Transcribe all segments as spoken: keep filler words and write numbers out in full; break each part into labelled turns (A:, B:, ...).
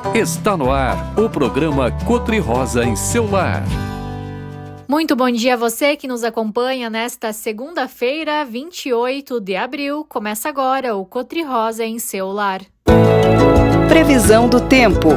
A: Está no ar o programa Cotri-Rosa em seu lar.
B: Muito bom dia a você que nos acompanha nesta segunda-feira, vinte e oito de abril. Começa agora o Cotri-Rosa em seu lar.
C: Previsão do tempo.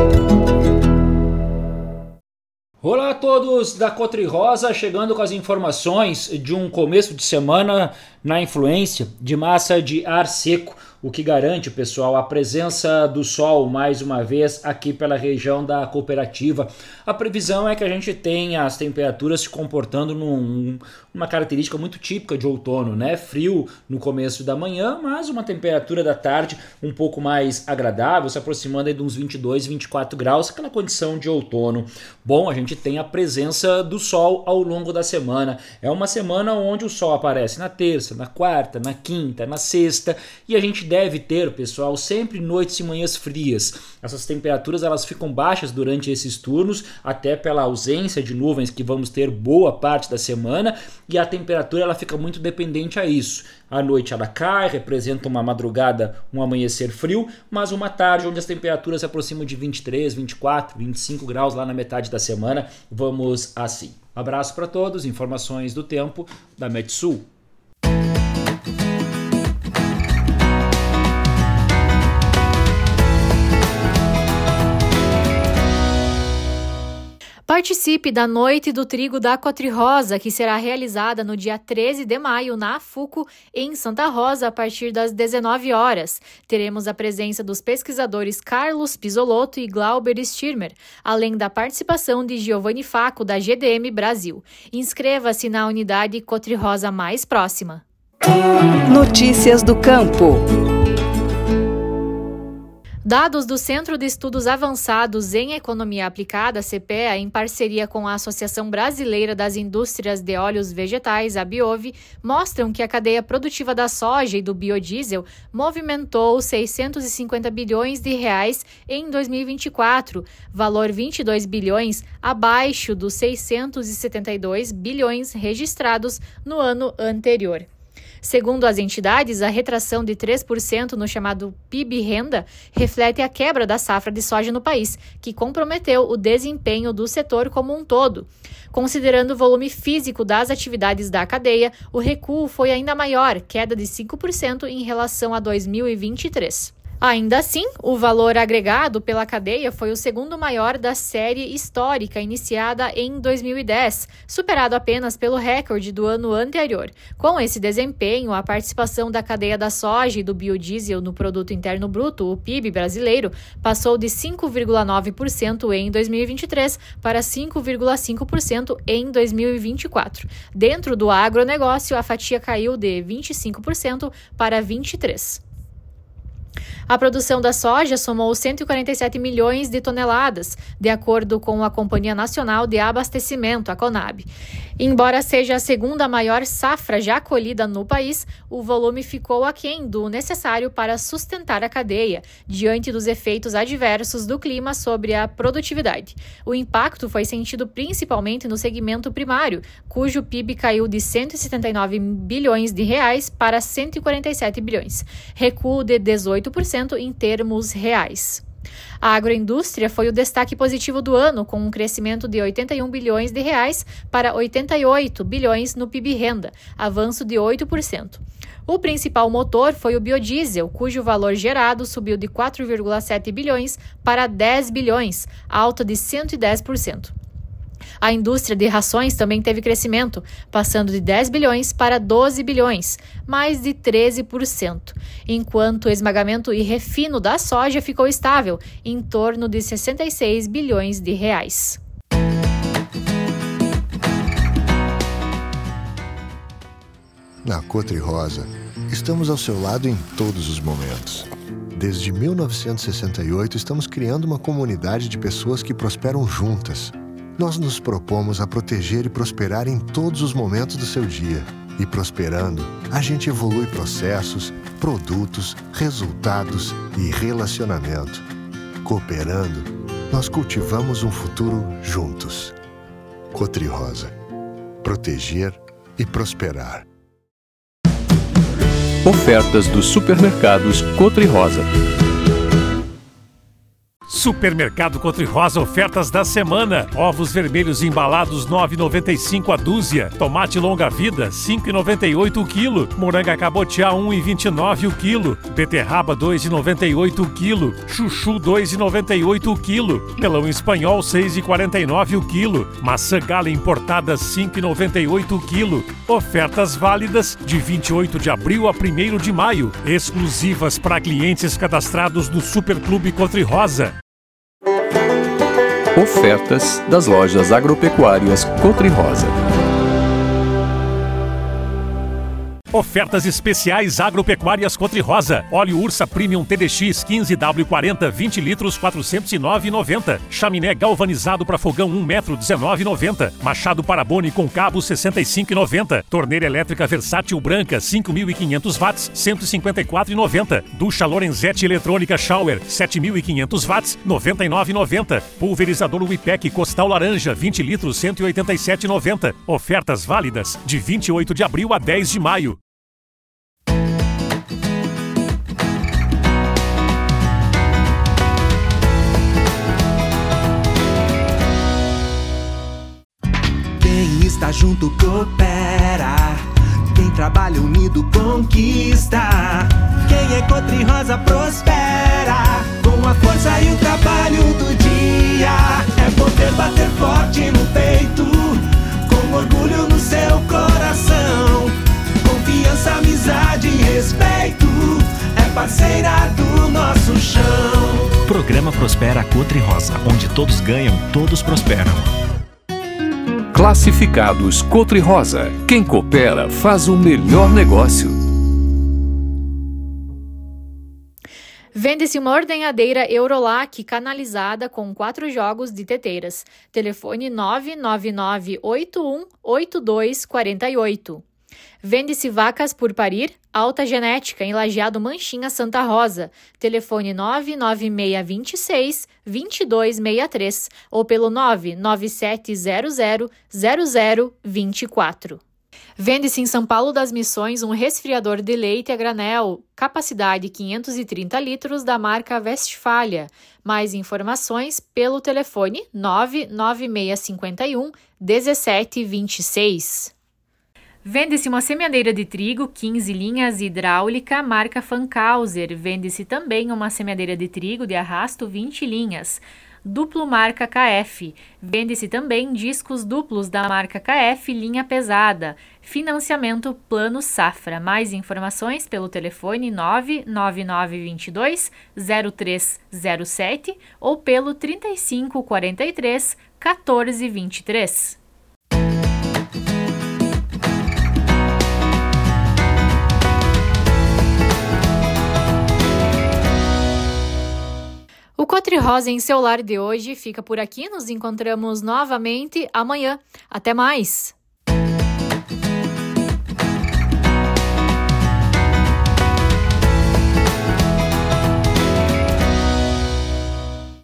D: Olá a todos da Cotri-Rosa, chegando com as informações de um começo de semana na influência de massa de ar seco, o que garante, pessoal, a presença do sol mais uma vez aqui pela região da cooperativa. A previsão é que a gente tenha as temperaturas se comportando num, numa característica muito típica de outono, né? Frio no começo da manhã, mas uma temperatura da tarde um pouco mais agradável, se aproximando aí de uns vinte e dois, vinte e quatro graus, aquela condição de outono. Bom, a gente tem a presença do sol ao longo da semana. É uma semana onde o sol aparece na terça, na quarta, na quinta, na sexta, e a gente deve ter, pessoal, sempre noites e manhãs frias. Essas temperaturas elas ficam baixas durante esses turnos, até pela ausência de nuvens que vamos ter boa parte da semana, e a temperatura ela fica muito dependente a isso. À noite ela cai, representa uma madrugada, um amanhecer frio, mas uma tarde onde as temperaturas se aproximam de vinte e três, vinte e quatro, vinte e cinco graus lá na metade da semana. Vamos assim. Abraço para todos, informações do tempo da Metsul.
B: Participe da Noite do Trigo da Cotri-Rosa, que será realizada no dia treze de maio na Afuco, em Santa Rosa, a partir das dezenove horas. Teremos a presença dos pesquisadores Carlos Pisolotto e Glauber Stirmer, além da participação de Giovanni Faco, da G D M Brasil. Inscreva-se na unidade Cotri-Rosa mais próxima.
C: Notícias do campo.
B: Dados do Centro de Estudos Avançados em Economia Aplicada, C P E A, em parceria com a Associação Brasileira das Indústrias de Óleos Vegetais, a Biove, mostram que a cadeia produtiva da soja e do biodiesel movimentou seiscentos e cinquenta bilhões de reais em dois mil e vinte e quatro, valor vinte e dois bilhões abaixo dos seiscentos e setenta e dois bilhões registrados no ano anterior. Segundo as entidades, a retração de três por cento no chamado P I B renda reflete a quebra da safra de soja no país, que comprometeu o desempenho do setor como um todo. Considerando o volume físico das atividades da cadeia, o recuo foi ainda maior, queda de cinco por cento em relação a dois mil e vinte e três. Ainda assim, o valor agregado pela cadeia foi o segundo maior da série histórica iniciada em dois mil e dez, superado apenas pelo recorde do ano anterior. Com esse desempenho, a participação da cadeia da soja e do biodiesel no Produto Interno Bruto, o P I B brasileiro, passou de cinco vírgula nove por cento em dois mil e vinte e três para cinco vírgula cinco por cento em dois mil e vinte e quatro. Dentro do agronegócio, a fatia caiu de vinte e cinco por cento para vinte e três por cento. A produção da soja somou cento e quarenta e sete milhões de toneladas, de acordo com a Companhia Nacional de Abastecimento, a Conab. Embora seja a segunda maior safra já colhida no país, o volume ficou aquém do necessário para sustentar a cadeia, diante dos efeitos adversos do clima sobre a produtividade. O impacto foi sentido principalmente no segmento primário, cujo P I B caiu de cento e setenta e nove bilhões de reais para cento e quarenta e sete bilhões, recuo de dezoito por cento em termos reais. A agroindústria foi o destaque positivo do ano, com um crescimento de oitenta e um bilhões de reais para oitenta e oito bilhões no P I B renda, avanço de oito por cento. O principal motor foi o biodiesel, cujo valor gerado subiu de quatro vírgula sete bilhões para dez bilhões, alta de cento e dez por cento. A indústria de rações também teve crescimento, passando de dez bilhões para doze bilhões, mais de treze por cento, enquanto o esmagamento e refino da soja ficou estável, em torno de sessenta e seis bilhões de reais.
E: Na Cotri-Rosa, estamos ao seu lado em todos os momentos. Desde mil novecentos e sessenta e oito, estamos criando uma comunidade de pessoas que prosperam juntas. Nós nos propomos a proteger e prosperar em todos os momentos do seu dia. E prosperando, a gente evolui processos, produtos, resultados e relacionamento. Cooperando, nós cultivamos um futuro juntos. Cotri-Rosa. Proteger e prosperar.
A: Ofertas dos supermercados Cotri-Rosa.
F: Supermercado Cotri Rosa, ofertas da semana. Ovos vermelhos embalados nove reais e noventa e cinco centavos a dúzia. Tomate longa vida cinco reais e noventa e oito centavos o quilo. Moranga cabotiá um real e vinte e nove centavos o quilo. Beterraba dois reais e noventa e oito centavos o quilo. Chuchu dois reais e noventa e oito centavos o quilo. Melão espanhol seis reais e quarenta e nove centavos o quilo. Maçã gala importada cinco reais e noventa e oito centavos o quilo. Ofertas válidas de vinte e oito de abril a primeiro de maio. Exclusivas para clientes cadastrados no Superclube Cotri Rosa.
A: Ofertas das lojas agropecuárias Cotri Rosa.
F: Ofertas especiais agropecuárias Cotri Rosa. Óleo Ursa Premium T D X quinze W quarenta vinte litros quatrocentos e nove reais e noventa centavos. Chaminé galvanizado para fogão um metro dezenove reais e noventa centavos. Machado Parabone com cabo sessenta e cinco reais e noventa centavos. Torneira elétrica versátil branca cinco mil e quinhentos watts cento e cinquenta e quatro reais e noventa centavos. Ducha Lorenzetti eletrônica Shower sete mil e quinhentos watts noventa e nove reais e noventa centavos. Pulverizador Wipec Costal Laranja vinte litros cento e oitenta e sete reais e noventa centavos. Ofertas válidas de vinte e oito de abril a dez de maio.
G: Quem está junto coopera, quem trabalha unido conquista. Quem é Cotri Rosa prospera, com a força e o trabalho do dia. É poder bater forte no peito, com orgulho no seu coração. Confiança, amizade e respeito, é parceira do nosso chão.
H: Programa Prospera Cotri Rosa, onde todos ganham, todos prosperam.
A: Classificados Cotri Rosa. Quem coopera faz o melhor negócio.
B: Vende-se uma ordenhadeira Eurolac canalizada com quatro jogos de teteiras. Telefone nove nove nove oito um oito dois quatro oito. Vende-se vacas por parir, alta genética, em Lajeado Manchinha, Santa Rosa. Telefone nove nove seis dois seis, dois dois seis três ou pelo nove nove sete zero zero zero zero dois quatro. Vende-se em São Paulo das Missões um resfriador de leite a granel, capacidade quinhentos e trinta litros, da marca Westfalia. Mais informações pelo telefone nove nove seis cinco um um sete dois seis. Vende-se uma semeadeira de trigo, quinze linhas, hidráulica, marca Fankhauser. Vende-se também uma semeadeira de trigo de arrasto, vinte linhas, duplo marca K F. Vende-se também discos duplos da marca K F, linha pesada. Financiamento Plano Safra. Mais informações pelo telefone nove nove nove dois dois zero três zero sete ou pelo trinta e cinco quarenta e três quatorze vinte e três. O Cotri Rosa em seu lar de hoje fica por aqui. Nos encontramos novamente amanhã. Até mais!